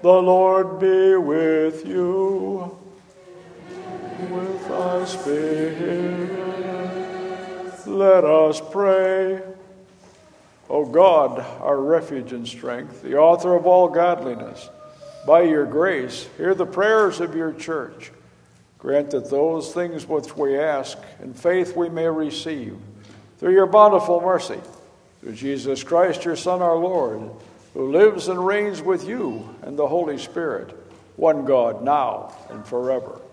The Lord be with you. With thy spirit. Let us pray. O God, our refuge and strength, the author of all godliness, by your grace, hear the prayers of your church. Grant that those things which we ask in faith we may receive, through your bountiful mercy, through Jesus Christ, your Son, our Lord, who lives and reigns with you and the Holy Spirit, one God, now and forever.